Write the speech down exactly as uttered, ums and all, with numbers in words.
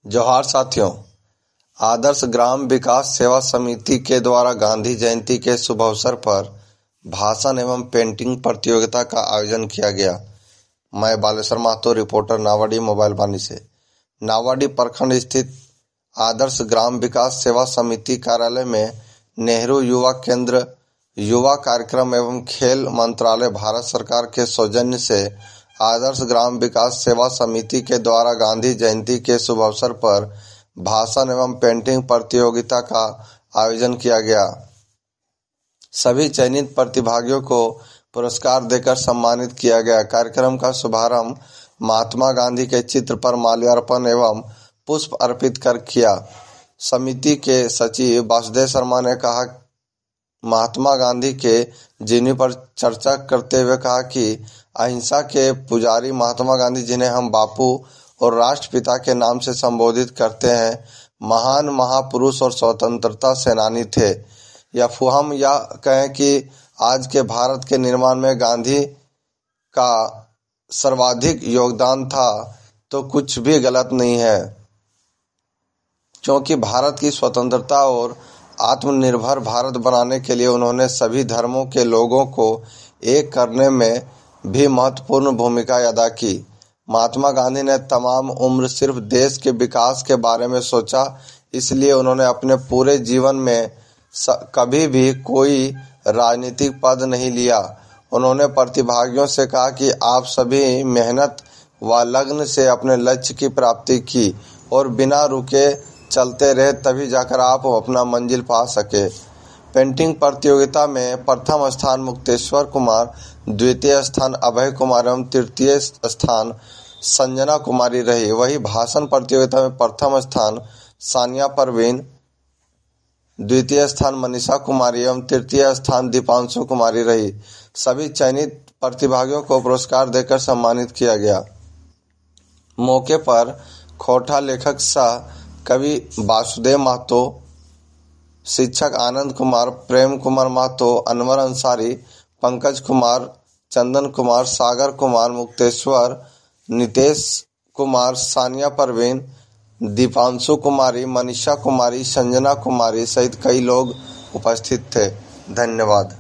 जोहार साथियों, आदर्श ग्राम विकास सेवा समिति के द्वारा गांधी जयंती के शुभ अवसर पर भाषण एवं पेंटिंग प्रतियोगिता का आयोजन किया गया। मैं बालेश्वर महतो, रिपोर्टर, नावाडी मोबाइल वाणी से। नावाडी प्रखंड स्थित आदर्श ग्राम विकास सेवा समिति कार्यालय में नेहरू युवा केंद्र, युवा कार्यक्रम एवं खेल मंत्रालय, भारत सरकार के सौजन्य से आदर्श ग्राम विकास सेवा समिति के द्वारा गांधी जयंती के शुभ अवसर पर भाषण एवं पेंटिंग प्रतियोगिता का आयोजन किया गया। सभी चयनित प्रतिभागियों को पुरस्कार देकर सम्मानित किया गया। कार्यक्रम का शुभारंभ महात्मा गांधी के चित्र पर माल्यार्पण एवं पुष्प अर्पित कर किया। समिति के सचिव वासुदेव शर्मा ने कहा महात्मा गांधी के जीवनी पर चर्चा करते हुए कहा कि अहिंसा के पुजारी महात्मा गांधी, जिन्हें हम बापू और राष्ट्रपिता के नाम से संबोधित करते हैं, महान महापुरुष और स्वतंत्रता सेनानी थे। या हम या कहें कि आज के भारत के निर्माण में गांधी का सर्वाधिक योगदान था, तो कुछ भी गलत नहीं है, क्योंकि भारत की स्वतंत्रता और आत्मनिर्भर भारत बनाने के लिए उन्होंने सभी धर्मों के लोगों को एक करने में भी महत्वपूर्ण भूमिका अदा की। महात्मा गांधी ने तमाम उम्र सिर्फ देश के विकास के बारे में सोचा, इसलिए उन्होंने अपने पूरे जीवन में कभी भी कोई राजनीतिक पद नहीं लिया। उन्होंने प्रतिभागियों से कहा कि आप सभी मेहनत व लगन से अपने लक्ष्य की प्राप्ति की और बिना रुके चलते रहे, तभी जाकर आप अपना मंजिल पा सके। पेंटिंग प्रतियोगिता में प्रथम स्थान मुक्तेश्वर कुमार, द्वितीय स्थान अभय कुमार एवं तृतीय स्थान संजना कुमारी रही। वही भाषण प्रतियोगिता में प्रथम स्थान सानिया परवीन, द्वितीय स्थान मनीषा कुमारी एवं तृतीय स्थान दीपांशु कुमारी रही। सभी चयनित प्रतिभागियों को पुरस्कार देकर सम्मानित किया गया। मौके पर खोटा लेखक सह कवि वासुदेव महतो, शिक्षक आनंद कुमार, प्रेम कुमार महतो, अनवर अंसारी, पंकज कुमार, चंदन कुमार, सागर कुमार, मुक्तेश्वर, नितेश कुमार, सानिया परवीन, दीपांशु कुमारी, मनीषा कुमारी, संजना कुमारी सहित कई लोग उपस्थित थे। धन्यवाद।